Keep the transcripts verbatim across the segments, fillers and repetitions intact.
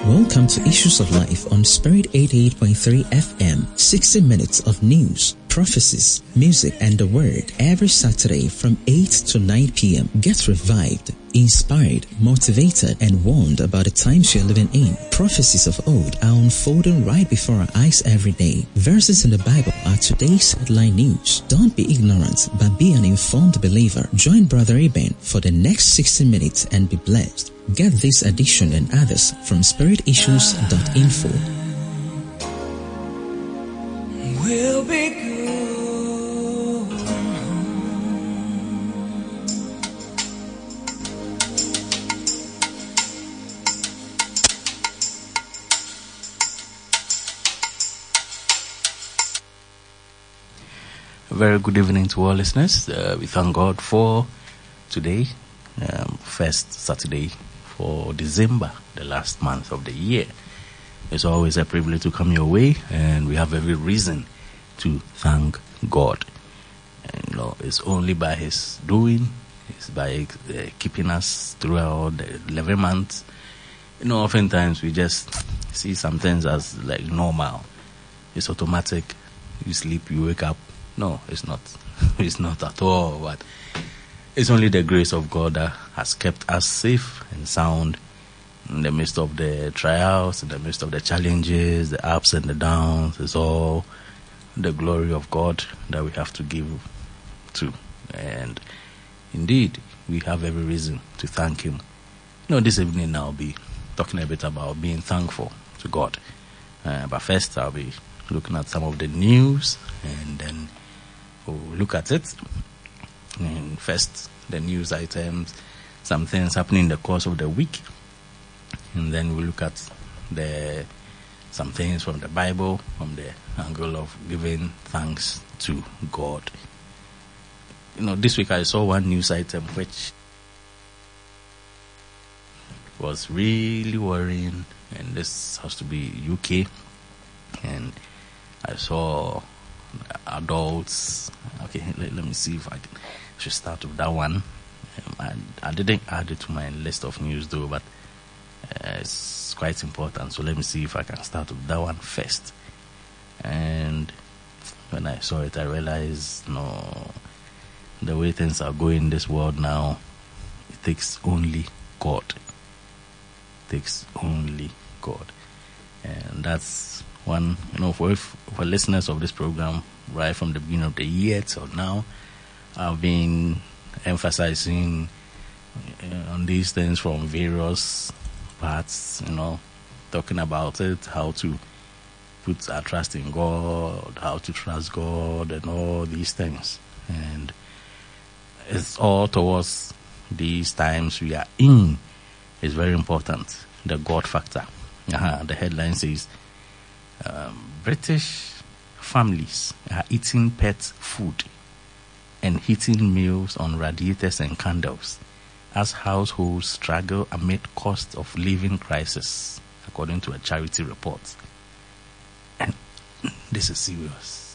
Welcome to Issues of Life on Spirit eighty-eight point three F M. sixty minutes of news, prophecies, music, and the word every Saturday from eight to nine p.m. Get revived, inspired, motivated, and warned about the times you're living in. Prophecies of old are unfolding right before our eyes every day. Verses in the Bible are today's headline news. Don't be ignorant, but be an informed believer. Join Brother Eben for the next sixty minutes and be blessed. Get this edition and others from spirit issues dot info. We'll be good. Very good evening to all listeners. Uh, we thank God for today, um, first Saturday for December, the last month of the year. It's always a privilege to come your way, and we have every reason to thank God. And, you know, it's only by His doing, it's by uh, keeping us throughout the eleven months. You know, oftentimes we just see some things as like normal. It's automatic. You sleep, you wake up. No, it's not. It's not at all. But it's only the grace of God that has kept us safe and sound in the midst of the trials, in the midst of the challenges, the ups and the downs. It's all the glory of God that we have to give to. And indeed, we have every reason to thank Him. You know, this evening I'll be talking a bit about being thankful to God. Uh, but first, I'll be looking at some of the news, and then we'll look at it. And first, the news items, some things happening in the course of the week, and then we'll look at the some things from the Bible, from the angle of giving thanks to God. You know, this week I saw one news item which was really worrying, and this has to be U K, and I saw adults. Okay, let, let me see if I can, should start with that one. Um, I, I didn't add it to my list of news though, but uh, it's quite important. So let me see if I can start with that one first. And when I saw it, I realized, no, the way things are going in this world now, it takes only God. It takes only God. And that's one, you know, for, for listeners of this program, right from the beginning of the year till now, I've been emphasizing uh, on these things from various parts, you know, talking about it, how to put our trust in God, how to trust God, and all these things. And it's all towards these times we are in. It's very important, the God factor. Uh-huh. The headline says, um, British families are eating pet food and heating meals on radiators and candles as households struggle amid cost of living crisis, according to a charity report. And this is serious.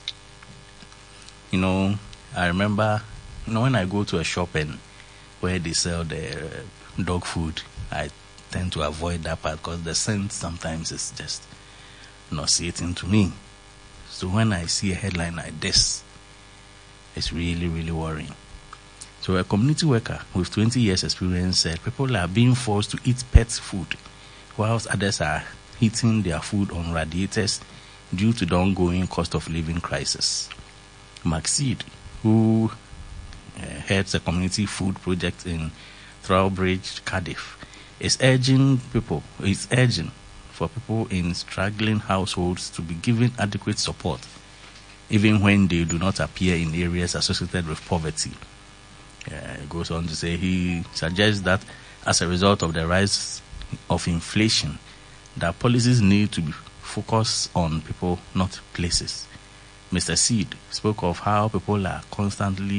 You know, I remember, you know, when I go to a shop and where they sell the dog food, I tend to avoid that part because the scent sometimes is just nauseating to me. So when I see a headline like this, it's really, really worrying. So a community worker with twenty years experience said people are being forced to eat pet food, whilst others are heating their food on radiators due to the ongoing cost of living crisis. Maxid, who uh, heads a community food project in Trowbridge, Cardiff, is urging people, is urging for people in struggling households to be given adequate support, even when they do not appear in areas associated with poverty. Uh, it goes on to say he suggests that as a result of the rise of inflation, that policies need to be focused on people, not places. Mister Seed spoke of how people are constantly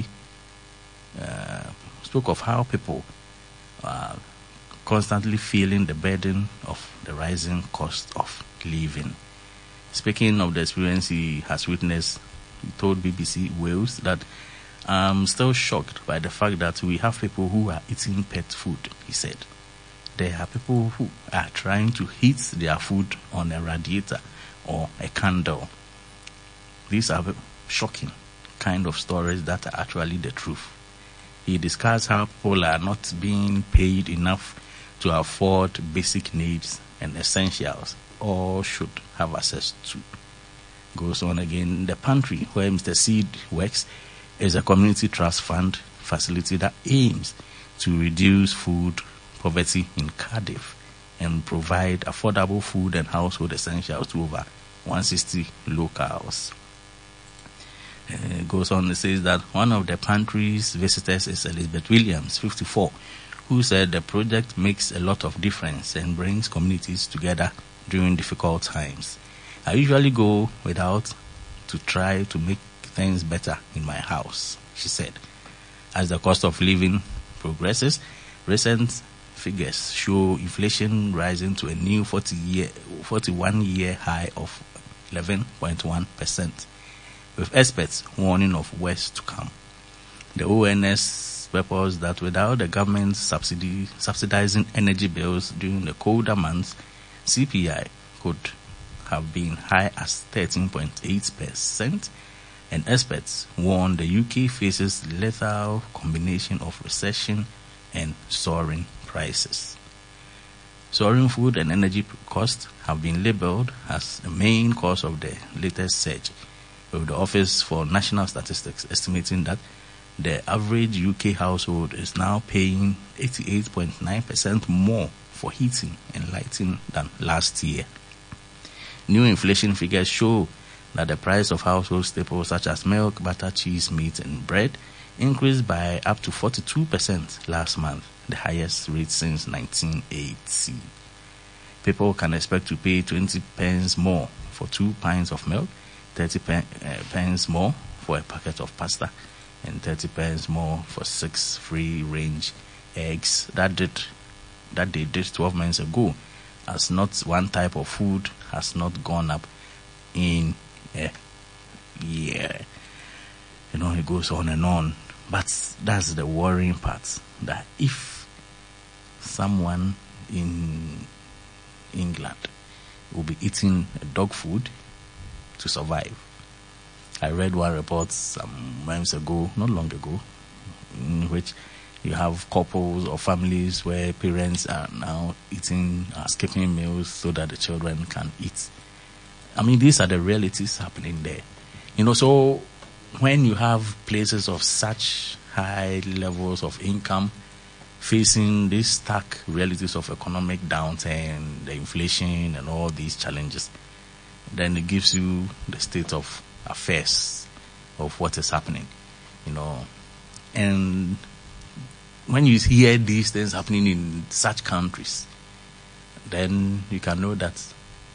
uh, spoke of how people are constantly feeling the burden of the rising cost of living. Speaking of the experience he has witnessed, he told B B C Wales that I'm still shocked by the fact that we have people who are eating pet food, he said. there are people who are trying to heat their food on a radiator or a candle. These are shocking kind of stories that are actually the truth. He discussed how people are not being paid enough to afford basic needs and essentials all should have access to. Goes on again, the pantry where Mister Seed works is a community trust fund facility that aims to reduce food poverty in Cardiff and provide affordable food and household essentials to over one hundred sixty locals. Uh, goes on, it says that one of the pantry's visitors is Elizabeth Williams, fifty-four, who said the project makes a lot of difference and brings communities together during difficult times. I usually go without to try to make things better in my house, she said. As the cost of living progresses, recent figures show inflation rising to a new forty-one year high of eleven point one percent, with experts warning of worse to come. The O N S purports that without the government subsidy, subsidizing energy bills during the colder months, C P I could have been high as thirteen point eight percent, and experts warn the U K faces lethal combination of recession and soaring prices. Soaring food and energy costs have been labelled as the main cause of the latest surge, with the Office for National Statistics estimating that the average U K household is now paying eighty-eight point nine percent more for heating and lighting than last year. New inflation figures show that the price of household staples such as milk, butter, cheese, meat, and bread increased by up to forty-two percent last month, the highest rate since nineteen eighty. People can expect to pay twenty pence more for two pints of milk, thirty pence more for a packet of pasta, and thirty pence more for six free-range eggs that did that they did twelve months ago, as not one type of food has not gone up in a year. You know, it goes on and on. But that's the worrying part, that if someone in England will be eating dog food to survive. I read one report some months ago, not long ago, in which you have couples or families where parents are now eating, uh, skipping meals so that the children can eat. I mean, these are the realities happening there. You know, so when you have places of such high levels of income facing these stark realities of economic downturn, the inflation and all these challenges, then it gives you the state of affairs of what is happening, you know. And when you hear these things happening in such countries, then you can know that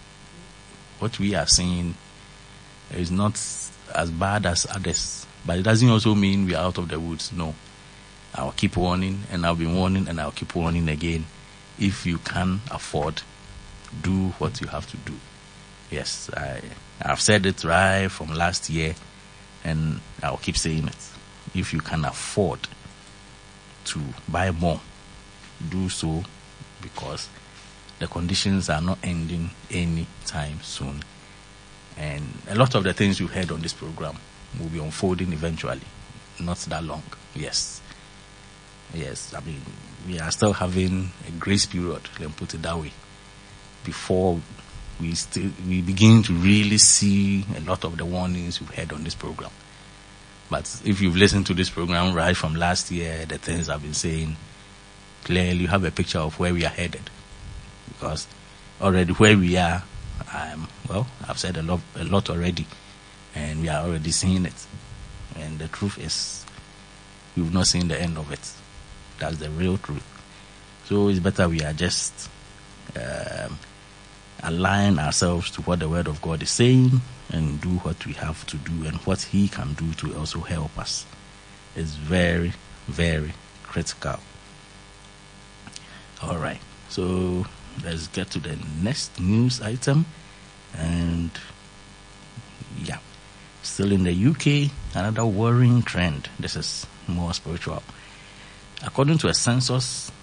what we are seeing is not as bad as others. But it doesn't also mean we are out of the woods. No. I'll keep warning, and I'll be warning, and I'll keep warning again. If you can afford, do what you have to do. Yes, I, I've said it right from last year, and I'll keep saying it. If you can afford to buy more, do so, because the conditions are not ending any time soon. And a lot of the things you heard on this program will be unfolding eventually. Not that long. Yes. Yes, I mean, we are still having a grace period, let me put it that way, before we still we begin to really see a lot of the warnings we've heard on this program. But if you've listened to this program right from last year, the things I've been saying, clearly you have a picture of where we are headed. Because already where we are, um, well, I've said a lot, a lot already, and we are already seeing it. And the truth is, we've not seen the end of it. That's the real truth. So it's better we are just um, align ourselves to what the Word of God is saying and do what we have to do and what He can do to also help us. It's very, very critical. All right. So let's get to the next news item. And yeah, still in the U K, another worrying trend. This is more spiritual. According to a census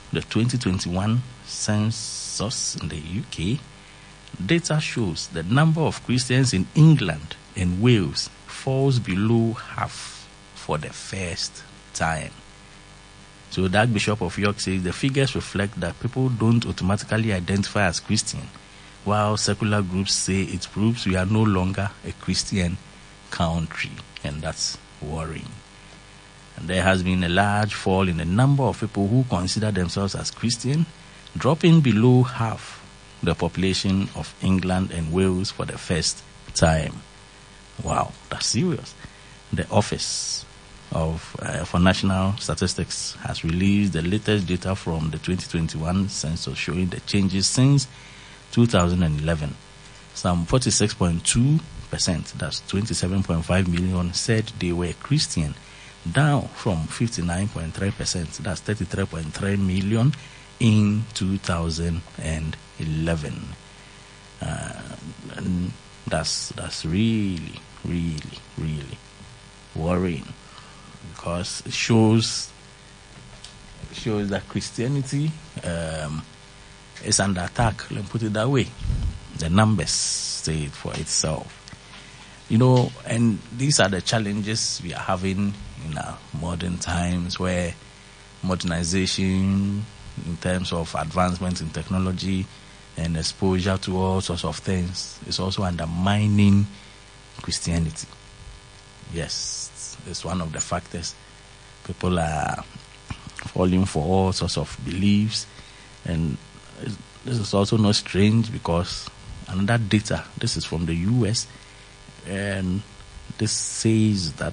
the twenty twenty-one census in the U K, data shows the number of Christians in England and Wales falls below half for the first time. So the Archbishop of York says the figures reflect that people don't automatically identify as Christian, while secular groups say it proves we are no longer a Christian country, and that's worrying. And there has been a large fall in the number of people who consider themselves as Christian, dropping below half the population of England and Wales for the first time. Wow, that's serious. The Office of uh, for National Statistics has released the latest data from the twenty twenty-one census showing the changes since two thousand eleven. Some forty-six point two percent, that's twenty-seven point five million, said they were Christian, down from fifty-nine point three percent, that's thirty-three point three million in two thousand eleven. Uh, and that's that's really, really, really worrying, because it shows shows that Christianity um, is under attack. Let me put it that way. The numbers say it for itself. You know, and these are the challenges we are having in our modern times, where modernization in terms of advancement in technology and exposure to all sorts of things is also undermining Christianity. Yes, it's one of the factors. People are falling for all sorts of beliefs, and this is also not strange because another data, this is from the U S, and this says that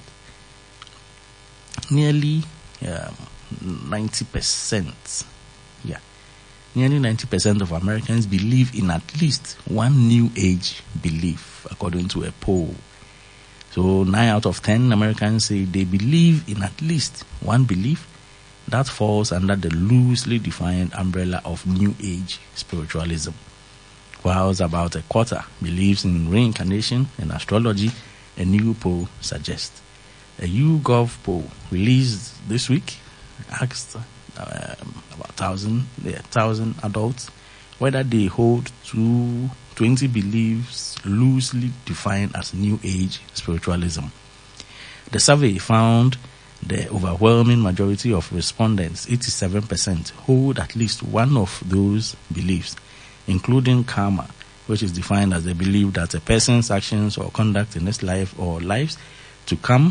nearly um, ninety percent, yeah, nearly ninety percent of Americans believe in at least one New Age belief, according to a poll. So nine out of ten Americans say they believe in at least one belief that falls under the loosely defined umbrella of New Age spiritualism, whilst about a quarter believes in reincarnation and astrology, a new poll suggests. A YouGov poll released this week asked um, about thousand, yeah, thousand adults whether they hold to twenty beliefs loosely defined as New Age spiritualism. The survey found the overwhelming majority of respondents, eighty-seven percent, hold at least one of those beliefs, including karma, which is defined as the belief that a person's actions or conduct in this life or lives to come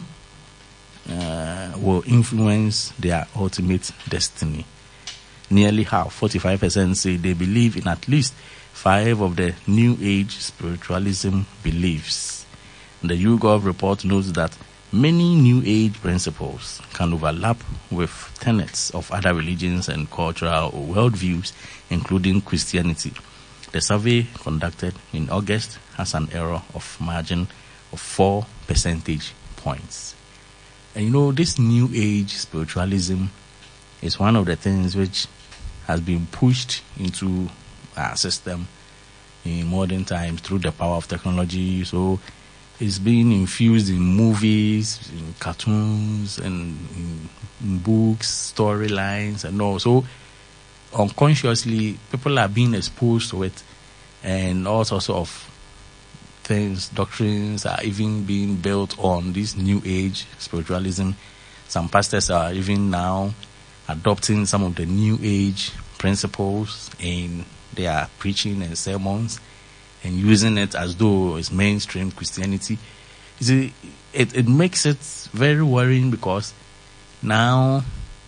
uh, will influence their ultimate destiny. Nearly half, forty-five percent, say they believe in at least five of the New Age spiritualism beliefs. The YouGov report notes that many New Age principles can overlap with tenets of other religions and cultural worldviews, including Christianity. The survey conducted in August has an error of margin of four percentage points. And you know, this New Age spiritualism is one of the things which has been pushed into our system in modern times through the power of technology. So it's being infused in movies, in cartoons, and in, in books, storylines, and all. So unconsciously, people are being exposed to it, and all sorts of things, doctrines are even being built on this New Age spiritualism. Some pastors are even now adopting some of the New Age principles in their preaching and sermons and using it as though it's mainstream Christianity. You see, it, it makes it very worrying, because now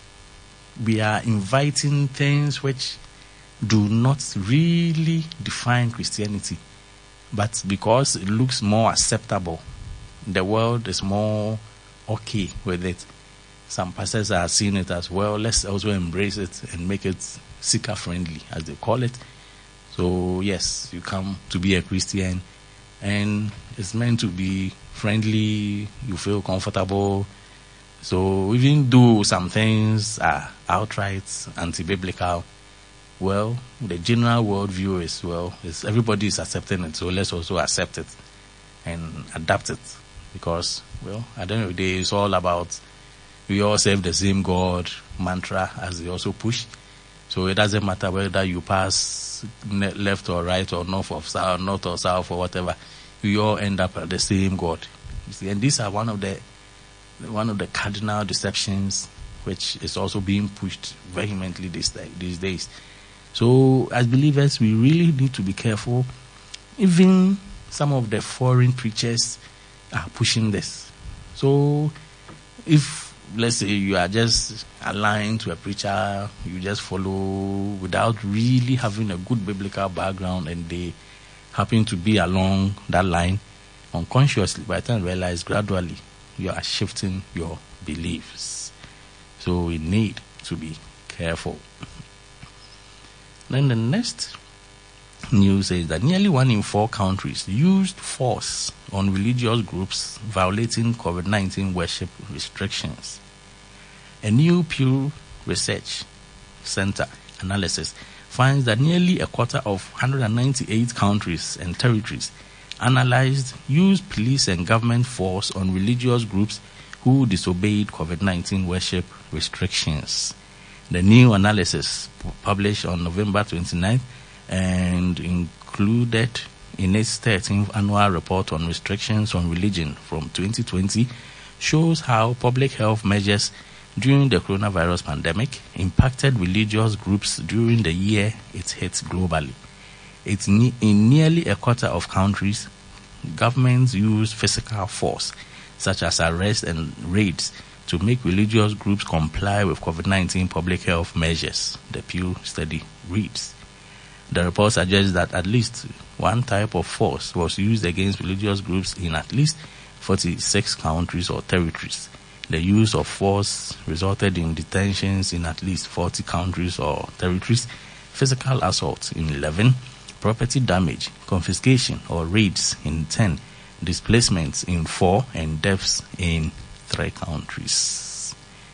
we are inviting things which do not really define Christianity, but because it looks more acceptable, the world is more okay with it. Some pastors are seeing it as, well, let's also embrace it and make it seeker friendly, as they call it. So yes, you come to be a Christian and it's meant to be friendly, you feel comfortable. So even though some things are outright anti-biblical, well, the general worldview is, well, is everybody is accepting it, so let's also accept it and adapt it. Because, well, at the end of the day, it's all about we all serve the same God mantra, as they also push. So it doesn't matter whether you pass ne- left or right or north or south, north or south or whatever. You all end up at the same God. You see, and these are one of the one of the cardinal deceptions which is also being pushed vehemently this, these days. So as believers, we really need to be careful. Even some of the foreign preachers are pushing this. So if, let's say, you are just aligned to a preacher, you just follow without really having a good biblical background, and they happen to be along that line, unconsciously, by the time you realize, gradually, you are shifting your beliefs. So we need to be careful. Then the next news says that nearly one in four countries used force on religious groups violating COVID nineteen worship restrictions. A new Pew Research Center analysis finds that nearly a quarter of one hundred ninety-eight countries and territories analyzed used police and government force on religious groups who disobeyed COVID nineteen worship restrictions. The new analysis published on November twenty-ninth and included in its thirteenth annual report on restrictions on religion from twenty twenty shows how public health measures during the coronavirus pandemic impacted religious groups during the year it hit globally. It's ne- in nearly a quarter of countries, governments use physical force, such as arrests and raids, to make religious groups comply with COVID nineteen public health measures, the Pew study reads. The report suggests that at least one type of force was used against religious groups in at least forty-six countries or territories. The use of force resulted in detentions in at least forty countries or territories, physical assault in eleven, property damage, confiscation or raids in ten, displacements in four, and deaths in three countries.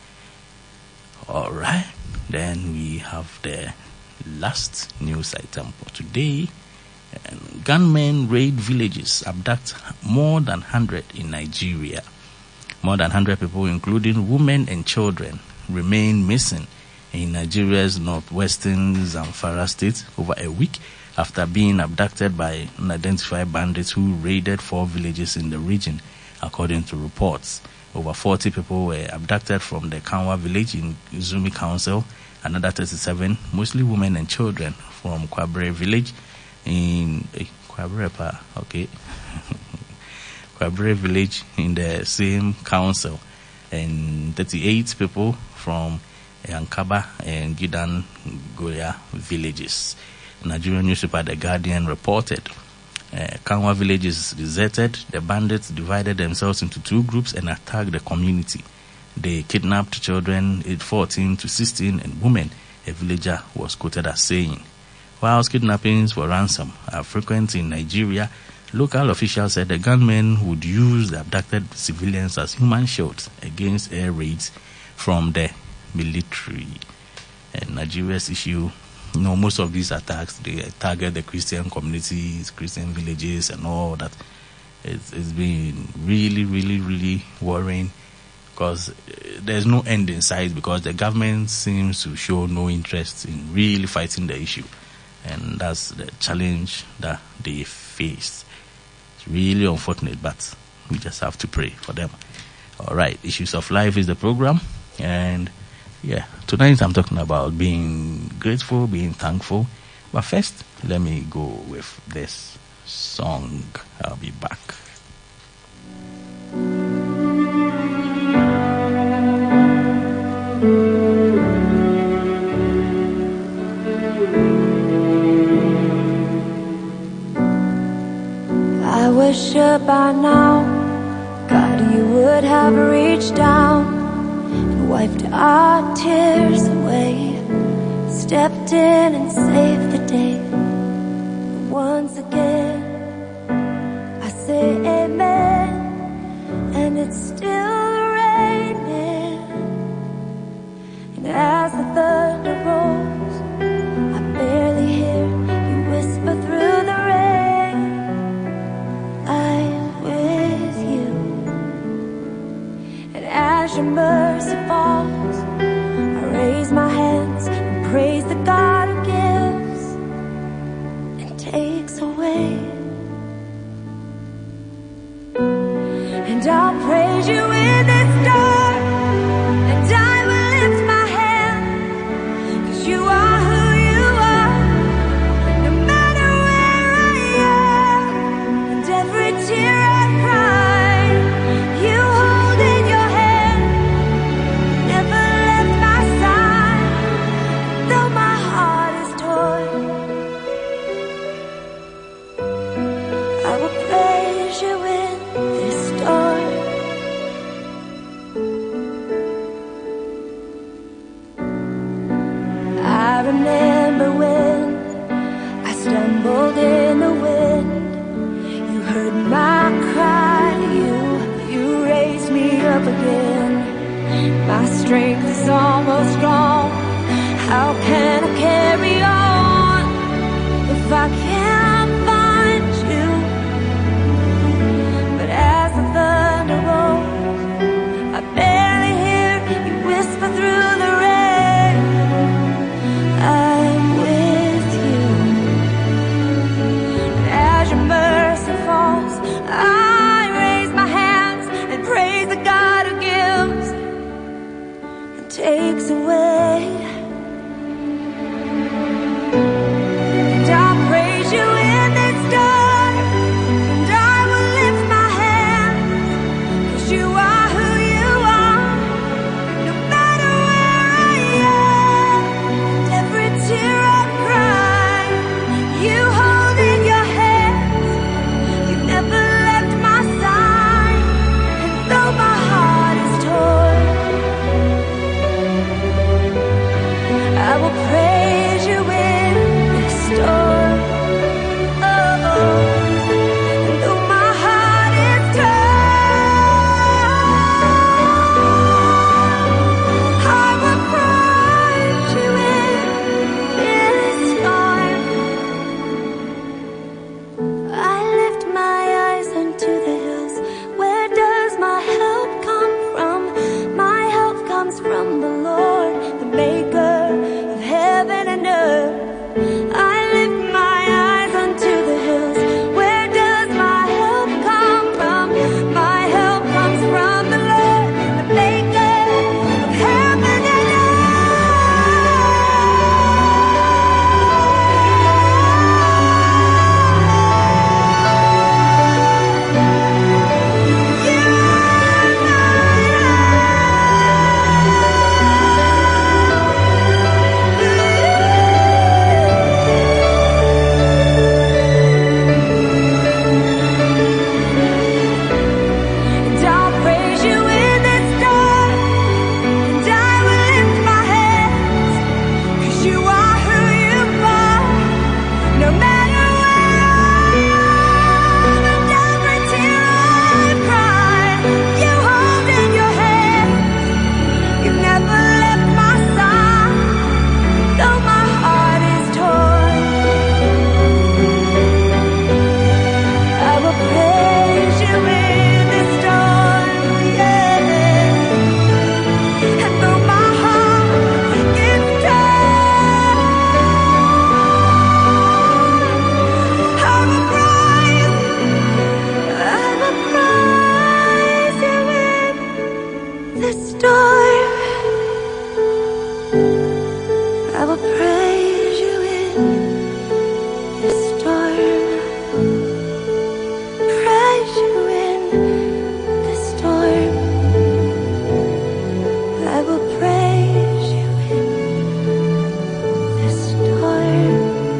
All right, then we have the last news item for today. Um, gunmen raid villages, abduct more than one hundred in Nigeria. More than one hundred people, including women and children, remain missing in Nigeria's northwestern Zamfara state over a week after being abducted by unidentified bandits who raided four villages in the region, according to reports. Over forty people were abducted from the Kanwa village in Zumi Council. Another thirty-seven, mostly women and children, from Kwabre village in eh, Kwabre pa, okay, Kwabre village in the same council, and thirty-eight people from Yankaba and Gidan Goya villages. Nigerian newspaper The Guardian reported Uh, Kanwa village is deserted. The bandits divided themselves into two groups and attacked the community. They kidnapped children aged fourteen to sixteen and women, a villager was quoted as saying. Whilst kidnappings for ransom are frequent in Nigeria, local officials said the gunmen would use the abducted civilians as human shields against air raids from the military. And Nigeria's issue, you know, most of these attacks, they target the Christian communities, Christian villages and all that. It's, it's been really, really, really worrying because there's no end in sight, because the government seems to show no interest in really fighting the issue. And that's the challenge that they face. It's really unfortunate, but we just have to pray for them. All right, Issues of Life is the program. And yeah, tonight I'm talking about being grateful, being thankful. But first, let me go with this song. I'll be back. I wish by now, God, you would have reached down and wiped our tears away, stepped in and saved the day. But once again, I say amen, and it's still raining. And as the thunder rolls, I barely hear you whisper through the rain. I'm with you. And as your mercy falls, I raise my hands and praise the God I remember when I stumbled in the wind. You heard my cry, you, you raised me up again. My strength is almost gone. How can I carry on if I can't find you? But as the thunder rolls, I barely hear you whisper through the rain. I'm with you. And as your mercy falls, I raise my hands and praise the God who gives and takes away. And I'll praise you in this dark, and I will lift my hands, 'cause you are who you are, no matter where I am. And every tear I cry, you hold in your hands. You never left my side, and though my heart is torn, I will praise you in this storm. Oh, and though my heart is torn, I will praise you in this storm. I lift my eyes unto the hills. Where does my help come from? My help comes from the Lord, the maker of heaven and earth. I lift my eyes unto the hills. Where does my help come from? My help comes from the Lord, the maker of heaven and And I'll praise you in this dark, and I will lift my hands, 'cause you are who you are, no matter where I am. And every tear I cry, you hold in your hands. You never left my side, though my heart is torn. I will praise you in this storm, yeah. And though my heart is torn, I will praise, I will praise you in this storm. I will praise you in this storm. Praise you in this storm. I will praise you in this storm.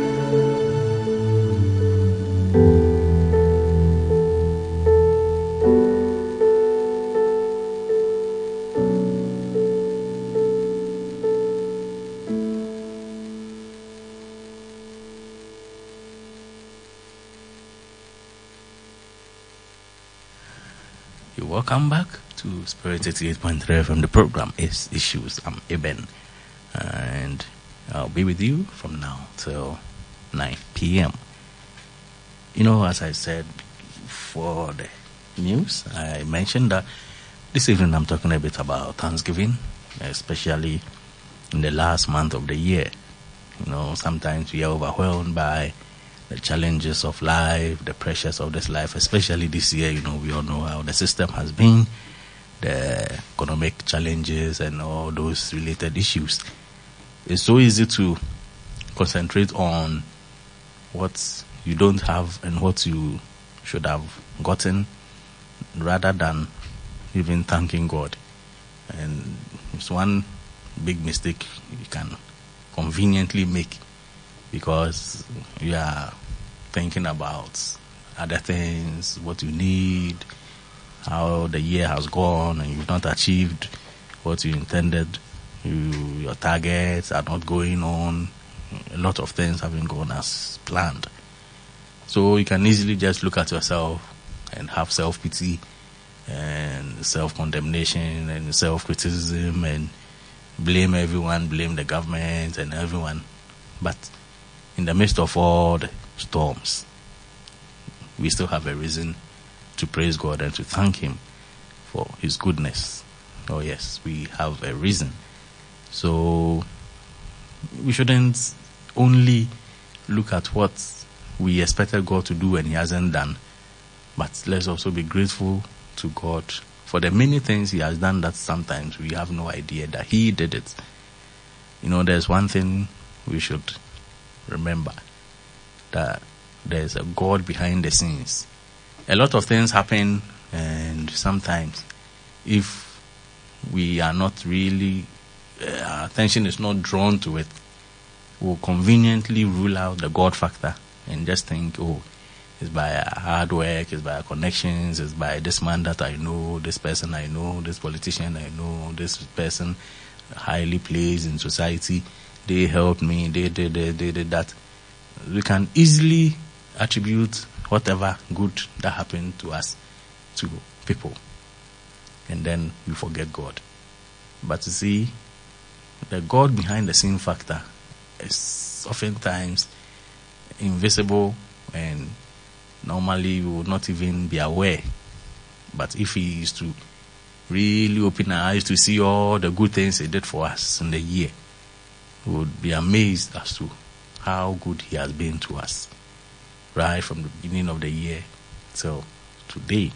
You're welcome back to Spirit eighty-eight point three F M. The program is Issues. I'm Eben, and I'll be with you from now till nine p.m. You know, as I said for the news, I mentioned that this evening I'm talking a bit about Thanksgiving, especially in the last month of the year. You know, sometimes we are overwhelmed by the challenges of life, the pressures of this life, especially this year. You know, we all know how the system has been, the economic challenges and all those related issues. It's so easy to concentrate on what you don't have and what you should have gotten, rather than even thanking God. And it's one big mistake you can conveniently make, because you are thinking about other things, what you need, how the year has gone, and you've not achieved what you intended you, your targets are not going on, a lot of things haven't gone as planned. So you can easily just look at yourself and have self-pity and self-condemnation and self-criticism and blame everyone, blame the government and everyone. But in the midst of all the storms, we still have a reason to praise God and to thank Him for His goodness. Oh yes, we have a reason. So we shouldn't only look at what we expected God to do and He hasn't done, but let's also be grateful to God for the many things He has done that sometimes we have no idea that He did it. You know, there's one thing we should remember, that there's a God behind the scenes. A lot of things happen, and sometimes if we are not really, uh, our attention is not drawn to it, we'll conveniently rule out the God factor and just think, oh, it's by hard work, it's by connections, it's by this man that I know, this person I know, this politician I know, this person highly placed in society, they helped me, they did, they, they did that. We can easily attribute whatever good that happened to us to people, and then we forget God. But you see, the God behind the scene factor is oftentimes invisible, and normally we would not even be aware. But if He is to really open our eyes to see all the good things He did for us in the year, we would be amazed as to how good He has been to us, right from the beginning of the year till today.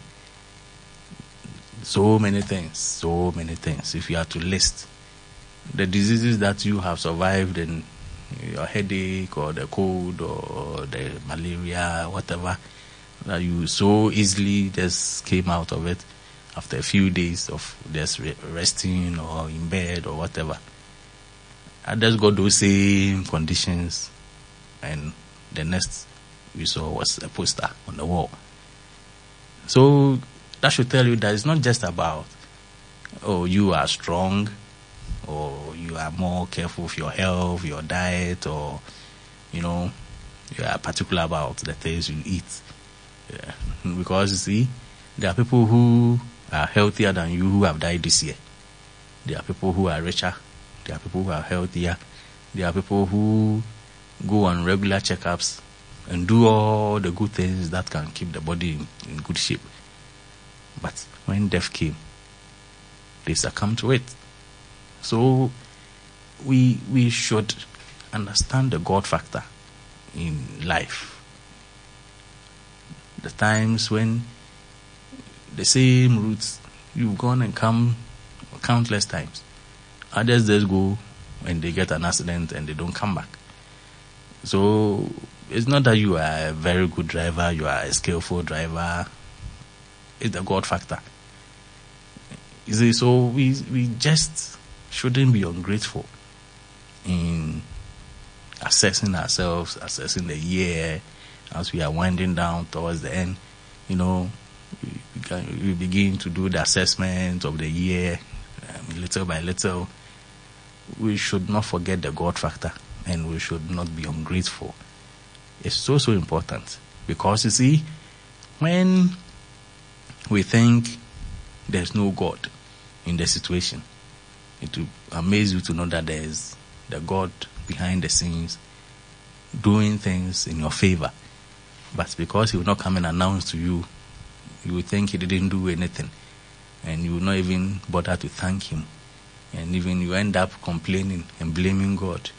So many things, so many things. If you are to list the diseases that you have survived, and your headache or the cold or the malaria, whatever, that you so easily just came out of it after a few days of just resting or in bed or whatever. I just got those same conditions, and the next we saw was a poster on the wall. So that should tell you that it's not just about, oh, you are strong, or you are more careful of your health, your diet, or, you know, you are particular about the things you eat. Yeah. Because, you see, there are people who are healthier than you who have died this year. There are people who are richer. There are people who are healthier. There are people who go on regular checkups and do all the good things that can keep the body in, in good shape. But when death came, they succumbed to it. So we we should understand the God factor in life. The times when the same routes you've gone and come countless times. Others just go and they get an accident and they don't come back. So it's not that you are a very good driver, you are a skillful driver. It's the God factor. You see, so we we just shouldn't be ungrateful in assessing ourselves, assessing the year as we are winding down towards the end. You know, we, we, can, we begin to do the assessment of the year um, little by little. We should not forget the God factor, and we should not be ungrateful. It's so, so important, because you see, when we think there's no God in the situation, it will amaze you to know that there is the God behind the scenes doing things in your favor. But because He will not come and announce to you, you will think He didn't do anything, and you will not even bother to thank Him, and even you end up complaining and blaming God.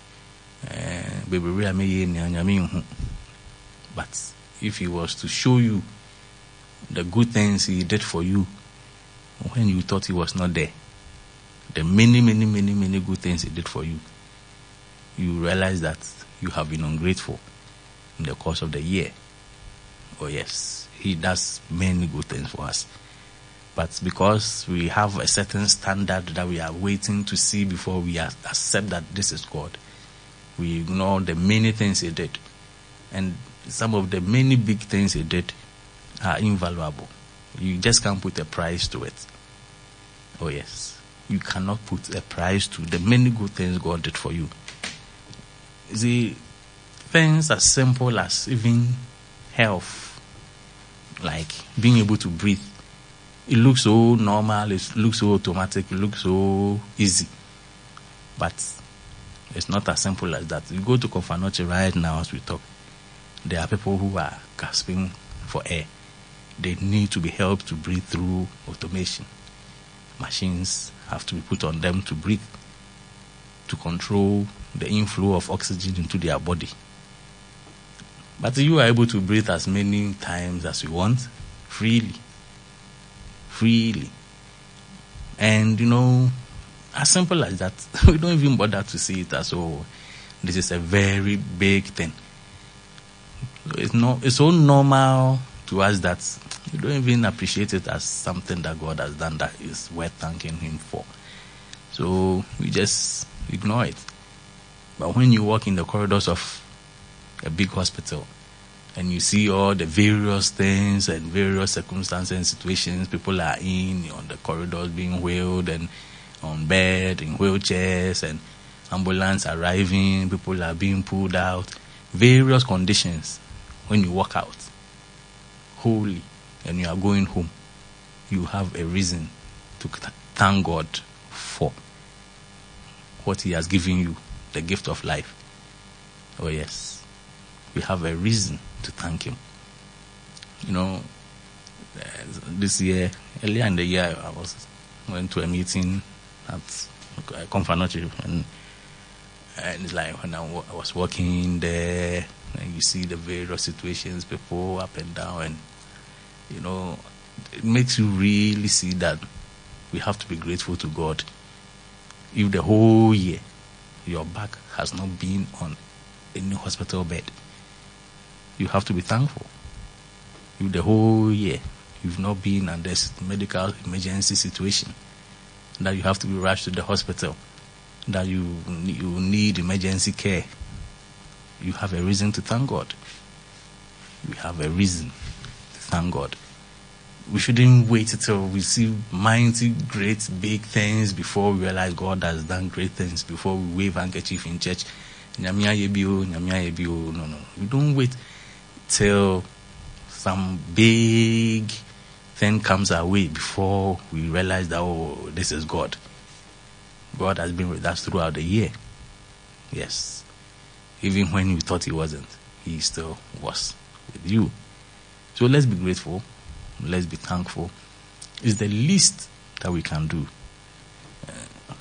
But if He was to show you the good things He did for you when you thought He was not there, the many, many, many, many good things He did for you, you realize that you have been ungrateful in the course of the year. Oh yes, He does many good things for us. But because we have a certain standard that we are waiting to see before we accept that this is God, we ignore the many things He did. And some of the many big things He did are invaluable. You just can't put a price to it. Oh yes. you cannot put a price to the many good things God did for you. You see, things as simple as even health, like being able to breathe. It looks so normal, it looks so automatic, it looks so easy. But it's not as simple as that. You go to Kofanoche right now as we talk, there are people who are gasping for air. They need to be helped to breathe through automation. Machines have to be put on them to breathe, to control the inflow of oxygen into their body. But you are able to breathe as many times as you want, freely. Freely. And, you know, as simple as that, we don't even bother to see it as, oh, this is a very big thing. It's not, it's so normal to us that we don't even appreciate it as something that God has done that is worth thanking Him for. So we just ignore it. But when you walk in the corridors of a big hospital and you see all the various things and various circumstances and situations people are in, on the corridors being wheeled and on bed, in wheelchairs, and ambulance arriving, people are being pulled out, various conditions. When you walk out wholly and you are going home, you have a reason to thank God for what He has given you, the gift of life. Oh yes, we have a reason to thank Him. You know, this year, earlier in the year, I was went to a meeting at Kofanoche, and and it's like when I, w- I was walking there, and you see the various situations, people up and down, and you know, it makes you really see that we have to be grateful to God. If the whole year your back has not been on any hospital bed, you have to be thankful. If the whole year you've not been under this medical emergency situation, that you have to be rushed to the hospital, that you you need emergency care, you have a reason to thank God. We have a reason to thank God. We shouldn't wait until we see mighty, great, big things before we realize God has done great things, before we wave handkerchief in church. Nyamia yebio, nyamia yebio. No, no. We don't wait till some big thing comes our way before we realize that, oh, this is God. God has been with us throughout the year. Yes. Even when you thought He wasn't, He still was with you. So let's be grateful. Let's be thankful. It's the least that we can do. Uh,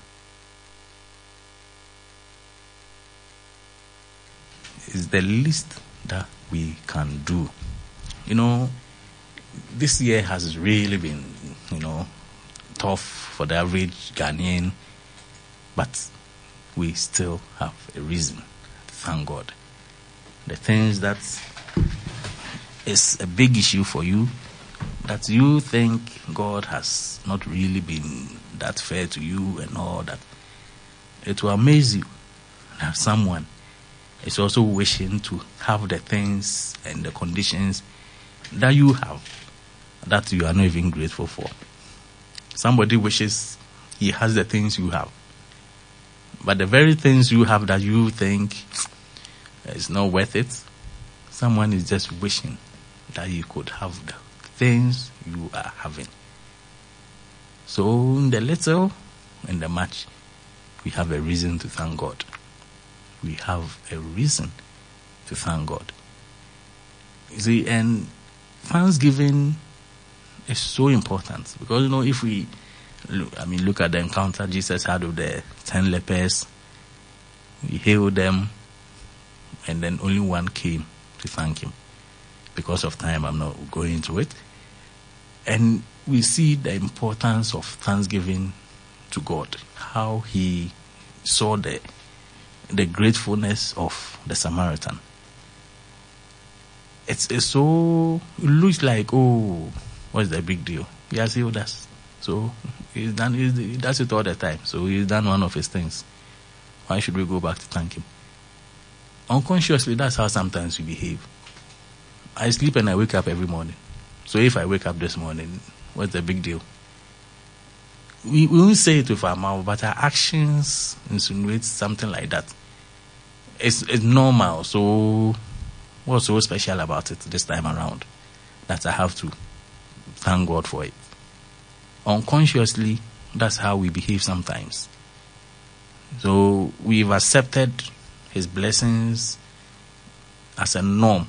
it's the least that we can do. You know, this year has really been, you know, tough for the average Ghanaian, but we still have a reason to thank God. The things that is a big issue for you, that you think God has not really been that fair to you and all that, it will amaze you that someone is also wishing to have the things and the conditions that you have, that you are not even grateful for. Somebody wishes he has the things you have, but the very things you have that you think is not worth it, someone is just wishing that you could have the things you are having. So in the little and the much, we have a reason to thank God. We have a reason to thank God. You see, and thanksgiving is so important, because, you know, if we look, I mean, look at the encounter Jesus had with the ten lepers, He healed them, and then only one came to thank Him. Because of time, I'm not going into it. And we see the importance of thanksgiving to God, how He saw the the gratefulness of the Samaritan. It's, it's so, it looks like, oh, what's the big deal? He has healed us. So he's done, he's, he does it all the time. So He's done one of His things. Why should we go back to thank Him? Unconsciously, that's how sometimes we behave. I sleep and I wake up every morning. So if I wake up this morning, what's the big deal? we, we won't say it with our mouth, but our actions insinuate something like that. It's, it's normal. So what's so special about it this time around that I have to thank God for it? Unconsciously, that's how we behave sometimes. So we've accepted his blessings as a norm.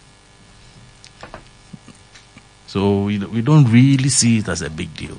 So we, we don't really see it as a big deal.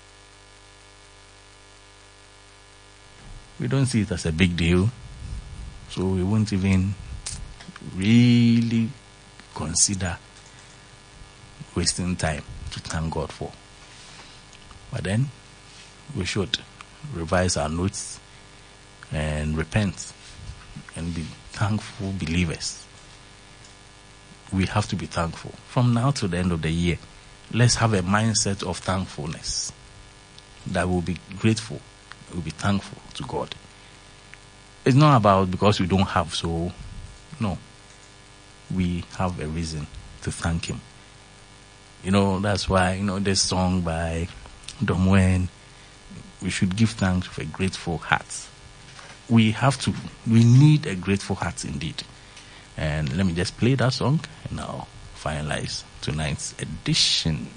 We don't see it as a big deal. So we won't even really consider wasting time to thank God for. But then we should revise our notes and repent and be thankful believers. We have to be thankful. From now to the end of the year, let's have a mindset of thankfulness. That we'll be grateful. We'll be thankful to God. It's not about because we don't have, so no. We have a reason to thank him. You know, that's why, you know, this song by Dom Wen, we should give thanks with a grateful heart. We have to, we need a grateful heart indeed. And let me just play that song and I'll finalize tonight's edition.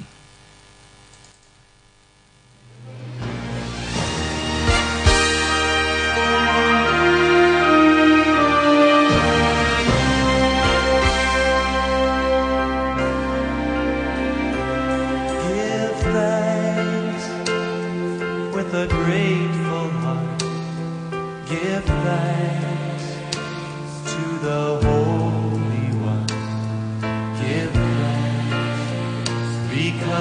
Because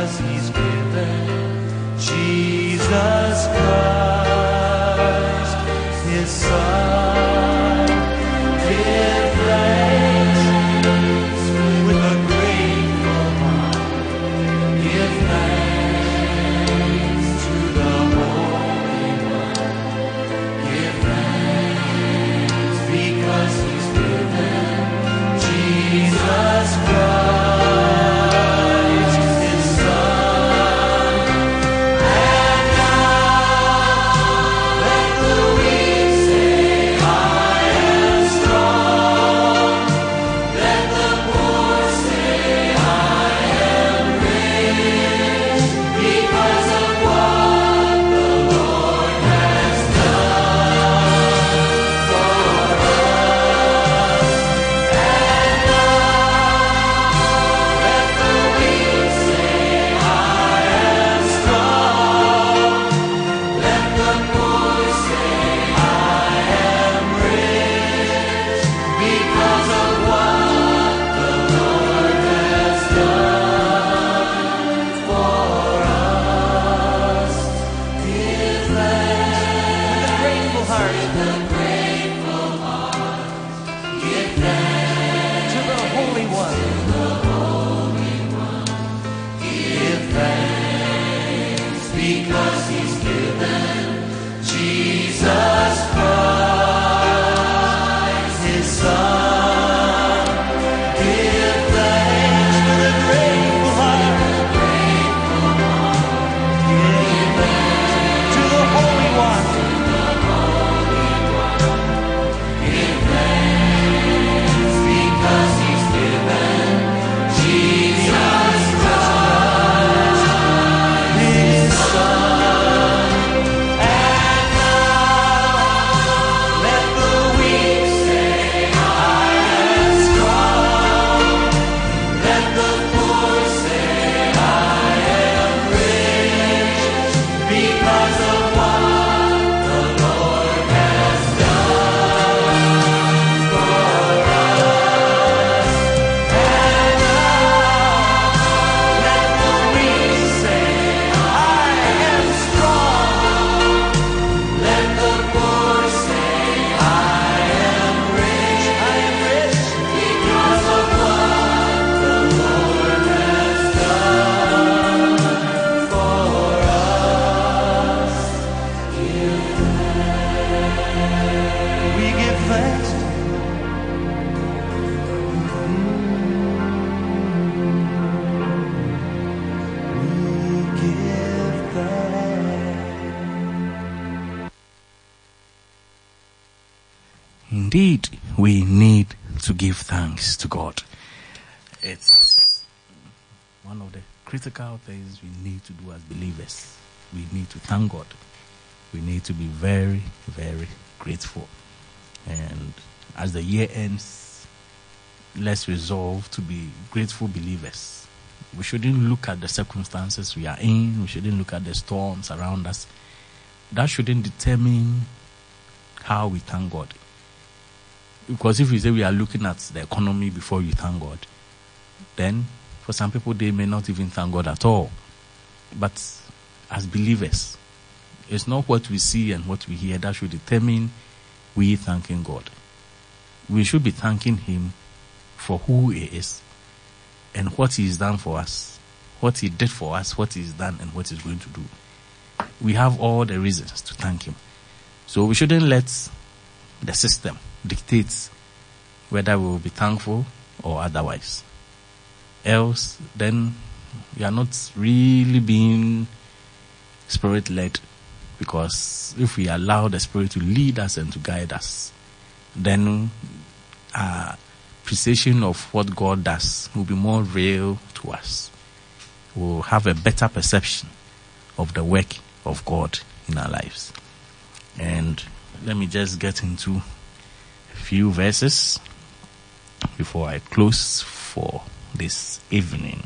indeed, we need to give thanks to God. It's one of the critical things we need to do as believers. We need to thank God. We need to be very, very grateful. And as the year ends, let's resolve to be grateful believers. We shouldn't look at the circumstances we are in. We shouldn't look at the storms around us. That shouldn't determine how we thank God. Because if we say we are looking at the economy before you thank God, then for some people they may not even thank God at all. But as believers, it's not what we see and what we hear that should determine we thanking God. We should be thanking Him for who He is and what He has done for us, what He did for us, what He's done and what He's going to do. We have all the reasons to thank Him. So we shouldn't let the system dictate whether we will be thankful or otherwise. Else, then we are not really being Spirit-led, because if we allow the Spirit to lead us and to guide us, then our appreciation of what God does will be more real to us. We'll have a better perception of the work of God in our lives. And let me just get into a few verses before I close for this evening.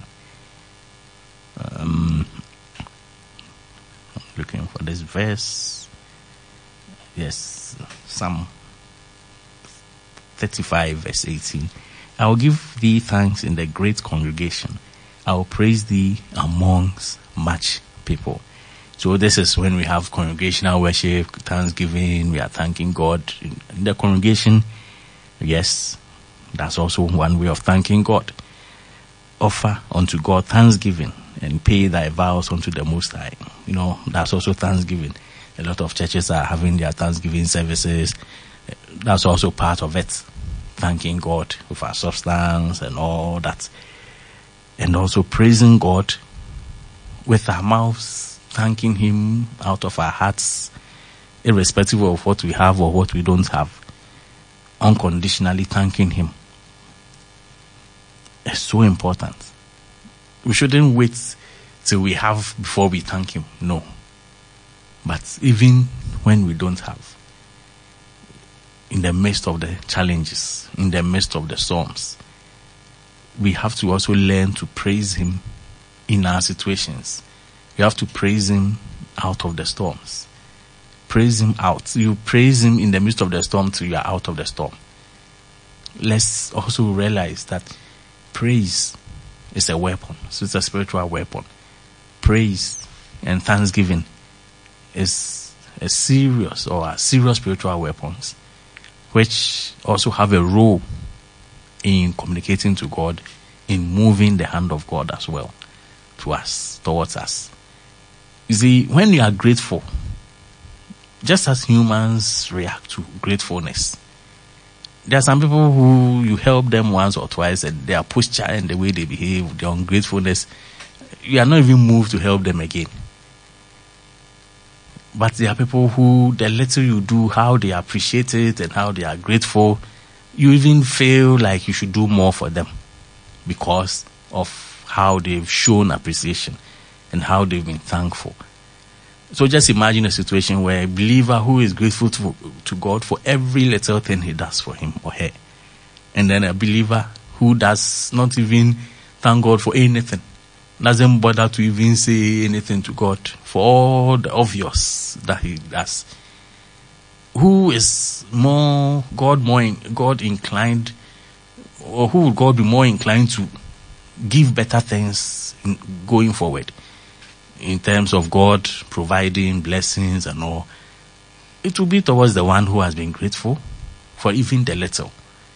Um, I'm looking for this verse. Yes, Psalm thirty-five verse eighteen. I will give thee thanks in the great congregation. I will praise thee amongst much people. So this is when we have congregational worship, thanksgiving, we are thanking God. In the congregation, yes, that's also one way of thanking God. Offer unto God thanksgiving and pay thy vows unto the Most High. You know, that's also thanksgiving. A lot of churches are having their thanksgiving services. That's also part of it. Thanking God with our substance and all that. And also praising God with our mouths, thanking Him out of our hearts, irrespective of what we have or what we don't have. Unconditionally thanking Him. It's so important. We shouldn't wait till we have before we thank Him. No. But even when we don't have, in the midst of the challenges, in the midst of the storms, we have to also learn to praise Him in our situations. You have to praise Him out of the storms. Praise Him out. You praise Him in the midst of the storm till you are out of the storm. Let's also realize that praise is a weapon. So it's a spiritual weapon. Praise and thanksgiving is a serious or a serious spiritual weapons, which also have a role in communicating to God, in moving the hand of God as well to us, towards us. You see, when you are grateful, just as humans react to gratefulness, there are some people who you help them once or twice and their posture and the way they behave, their ungratefulness, you are not even moved to help them again. But there are people who, the little you do, how they appreciate it and how they are grateful, you even feel like you should do more for them because of how they've shown appreciation and how they've been thankful. So just imagine a situation where a believer who is grateful to, to God for every little thing He does for him or her, and then a believer who does not even thank God for anything, doesn't bother to even say anything to God for all the obvious that He does. Who is more God more in, God inclined, or who would God be more inclined to give better things in, going forward? In terms of God providing blessings and all, it will be towards the one who has been grateful for even the little.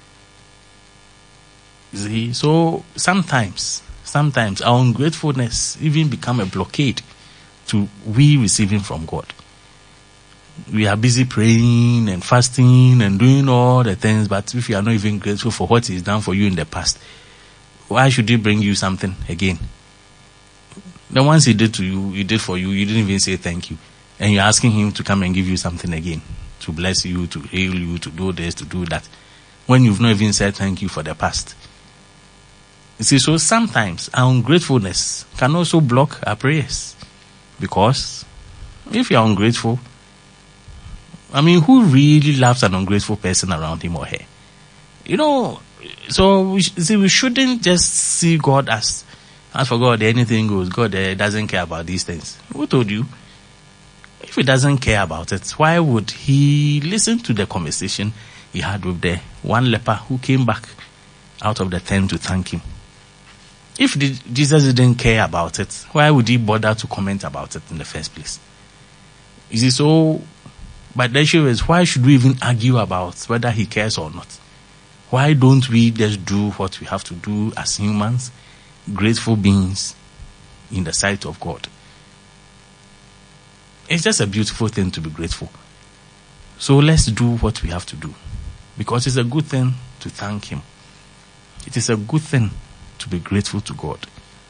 See, so sometimes, sometimes our ungratefulness even become a blockade to we receiving from God. We are busy praying and fasting and doing all the things, but if you are not even grateful for what He's done for you in the past, why should He bring you something again? The ones He did to you, He did for you, you didn't even say thank you. And you're asking Him to come and give you something again. to bless you, to heal you, to do this, to do that, when you've not even said thank you for the past. You see, so sometimes our ungratefulness can also block our prayers. Because if you're ungrateful, I mean, who really loves an ungrateful person around him or her? You know, so we, see, we shouldn't just see God as, as for God, anything goes. God uh, doesn't care about these things. Who told you? If he doesn't care about it, why would he listen to the conversation he had with the one leper who came back out of the tent to thank him? If the, Jesus didn't care about it, why would he bother to comment about it in the first place? You see, so, but the issue is, why should we even argue about whether he cares or not? Why don't we just do what we have to do as humans, grateful beings in the sight of God? It's just a beautiful thing to be grateful. So let's do what we have to do. Because it's a good thing to thank him. It is a good thing to be grateful to God.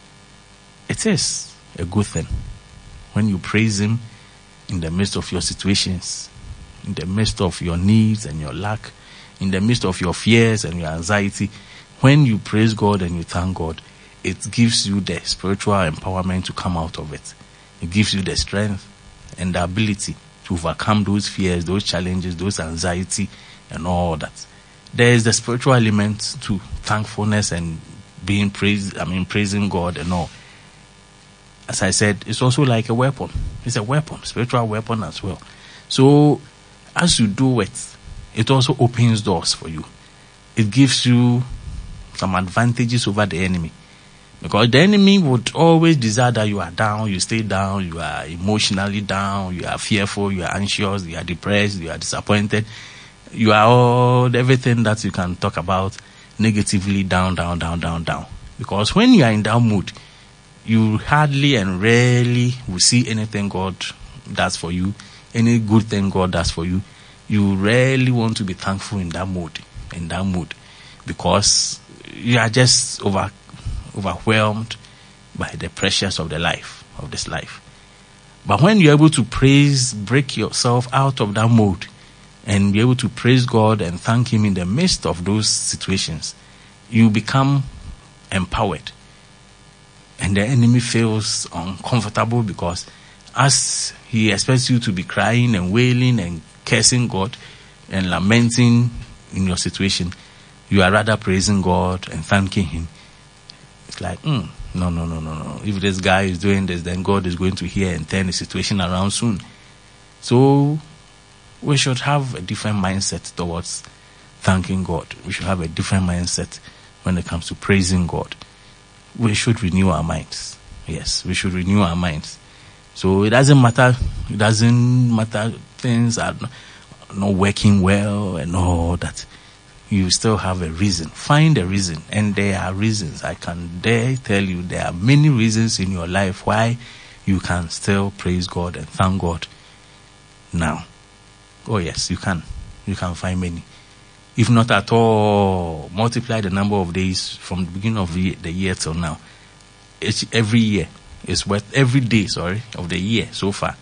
It is a good thing when you praise him in the midst of your situations, in the midst of your needs and your lack, in the midst of your fears and your anxiety. When you praise God and you thank God, it gives you the spiritual empowerment to come out of it. It gives you the strength and the ability to overcome those fears, those challenges, those anxiety and all that. There is the spiritual element to thankfulness and being praised, I mean praising God and all. As I said, it's also like a weapon. It's a weapon, spiritual weapon as well. So as you do it, it also opens doors for you. It gives you some advantages over the enemy. Because the enemy would always desire that you are down, you stay down, you are emotionally down, you are fearful, you are anxious, you are depressed, you are disappointed. You are all, everything that you can talk about negatively down, down, down, down, down. Because when you are in that mood, you hardly and rarely will see anything God does for you, any good thing God does for you. You rarely want to be thankful in that mood, in that mood. Because you are just over overwhelmed by the pressures of the life, of this life. But when you're able to praise, break yourself out of that mode and be able to praise God and thank him in the midst of those situations, you become empowered. And the enemy feels uncomfortable because as he expects you to be crying and wailing and cursing God and lamenting in your situation, you are rather praising God and thanking him. It's like, mm, no, no, no, no, no. If this guy is doing this, then God is going to hear and turn the situation around soon. So we should have a different mindset towards thanking God. We should have a different mindset when it comes to praising God. We should renew our minds. Yes, we should renew our minds. So it doesn't matter, it doesn't matter, things are not working well and all that. You still have a reason. Find a reason. And there are reasons. I can dare tell you there are many reasons in your life why you can still praise God and thank God now. Oh yes, you can. You can find many. If not at all, multiply the number of days from the beginning of the year till now. It's every year is worth, every day, sorry, of the year so far.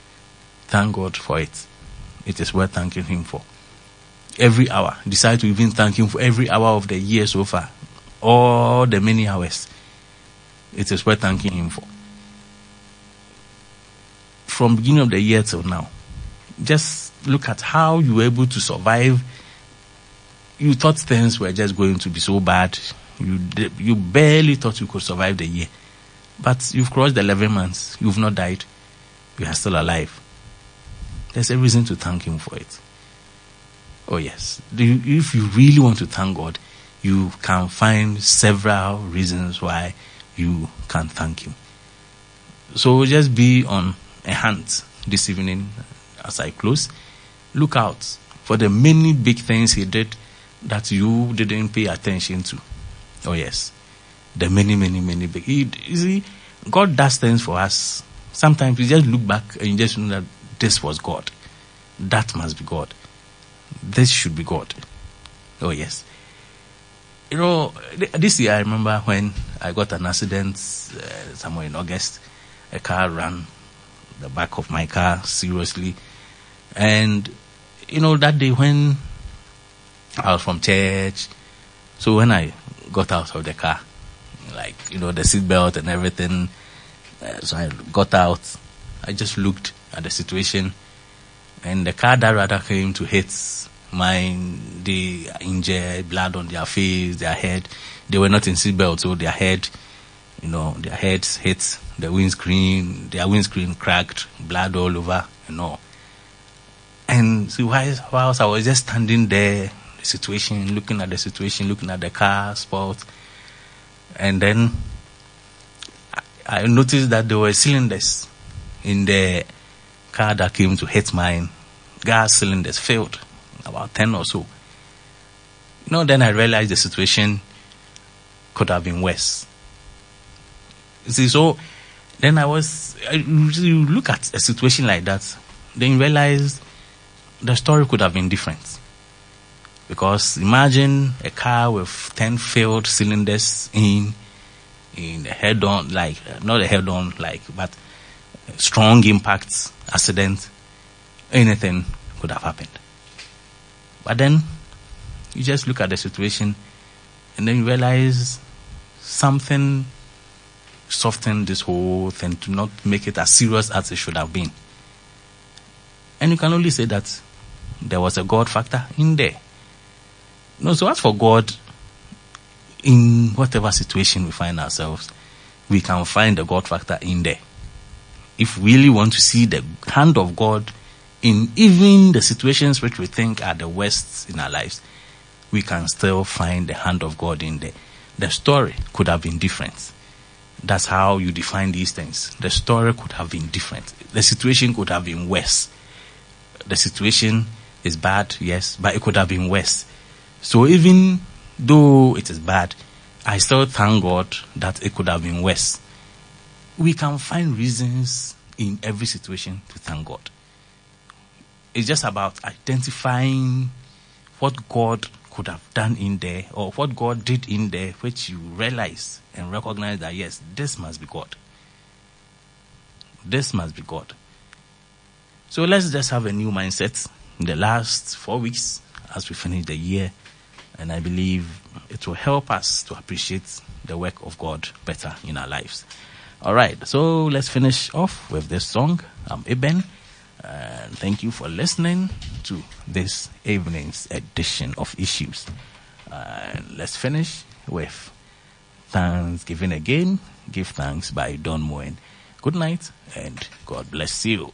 Thank God for it. It is worth thanking him for. Every hour. Decide to even thank him for every hour of the year so far. All the many hours. It is worth thanking him for. From beginning of the year till now. Just look at how you were able to survive. You thought things were just going to be so bad. You you barely thought you could survive the year. But you've crossed the eleven months. You've not died. You are still alive. There's a reason to thank him for it. Oh yes. If you really want to thank God, you can find several reasons why you can thank him. So just be on a hunt this evening as I close. Look out for the many big things he did that you didn't pay attention to. Oh yes. The many, many, many big. You see, God does things for us. Sometimes you just look back and you just know that this was God. That must be God. This should be God. Oh yes. You know, this year I remember when I got an accident uh, somewhere in August. A car ran the back of my car seriously. And you know, that day when I was from church, so when I got out of the car, like, you know, the seatbelt and everything, uh, so I got out, I just looked at the situation, and the car that rather came to hit mine, they injured, blood on their face, their head. They were not in seatbelt, so their head, you know, their heads hit the windscreen, their windscreen cracked, blood all over, you know. And so whilst I was just standing there, the situation, looking at the situation, looking at the car spot, and then I, I noticed that there were cylinders in the car that came to hit mine. Gas cylinders failed, about ten or so. You know, then I realized the situation could have been worse. You see, so then I was, I, you look at a situation like that, then you realize the story could have been different. Because imagine a car with ten failed cylinders in, in a head-on, like, not a head-on, like, but strong impacts, accident, anything could have happened. But then, you just look at the situation, and then you realize something softened this whole thing to not make it as serious as it should have been. And you can only say that there was a God factor in there. No, so as for God, in whatever situation we find ourselves, we can find the God factor in there. If we really want to see the hand of God in even the situations which we think are the worst in our lives, we can still find the hand of God in there. The story could have been different. That's how you define these things. The story could have been different. The situation could have been worse. The situation is bad, yes, but it could have been worse. So even though it is bad, I still thank God that it could have been worse. We can find reasons in every situation to thank God. It's just about identifying what God could have done in there, or what God did in there, which you realize and recognize that, yes, this must be God. This must be God. So let's just have a new mindset in the last four weeks as we finish the year. And I believe it will help us to appreciate the work of God better in our lives. All right, so let's finish off with this song. I'm Eben, and thank you for listening to this evening's edition of Issues. And let's finish with Thanksgiving Again. Give Thanks by Don Moen. Good night, and God bless you.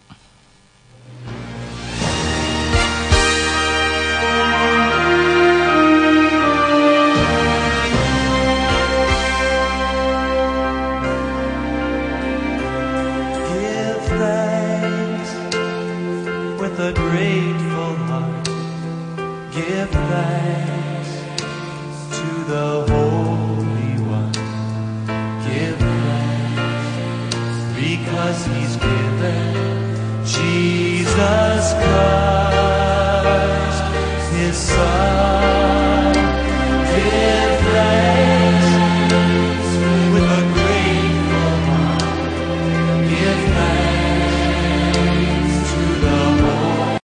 A grateful heart, give thanks to the Holy One. Give thanks because He's given Jesus Christ.